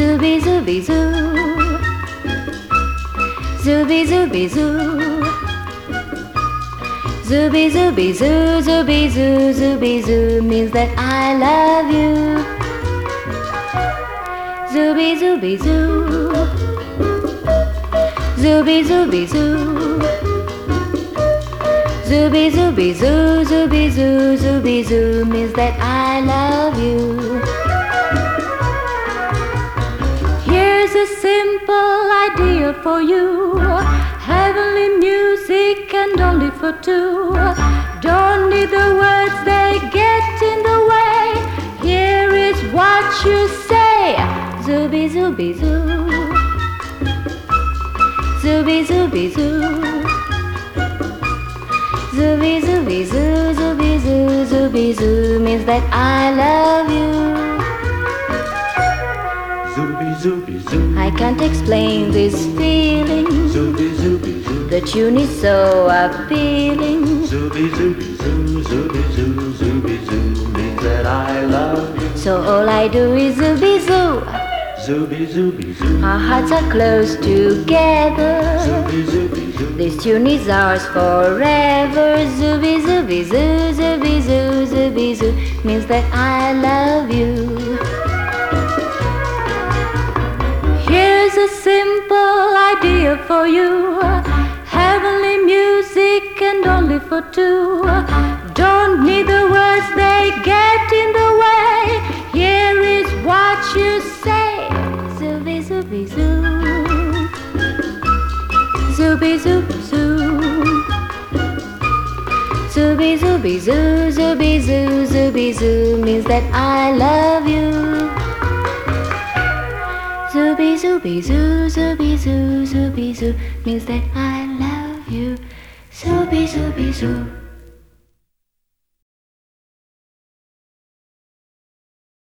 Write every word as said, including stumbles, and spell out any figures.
Zooby zooby zoo. Zooby zooby zoo. Zooby zooby zoo, zooby zoo, zooby zoo means that I love you. Zooby zooby zoo. Zooby zooby zoo. Zooby zooby zoo, zooby zoo, zooby zoo means that I love you. Here's a simple idea for you. Heavenly music and only for two. Don't need the words, they get in the way. Here is what you say. Zooby zooby zoo. Zooby zooby zoo. Zooby zooby zoo, zooby zoo, zooby zoo means that I love you. Zooby zooby zoo. I can't explain this feeling. Zooby zooby zoo. The tune is so appealing. Zooby zooby zoo, zooby zoo, zooby zoo means that I love you. So all I do is zooby zoo. Zooby zooby zoo. Our hearts are close together. Zooby zooby zoo. This tune is ours forever. Zooby zooby zoo, zooby zoo, zooby zoo means that I love you. Here's a simple idea for you. Heavenly music and only for two. Don't need the words, they get in the way. Here is what you say. Zooby zooby zoo. Zooby zooby zoo. Zooby zooby zoo, zooby zoo, zooby zoo means that I love you. Zooby zooby zoo, zooby zoo, zooby zoo means that I love you. Zooby zooby zoo.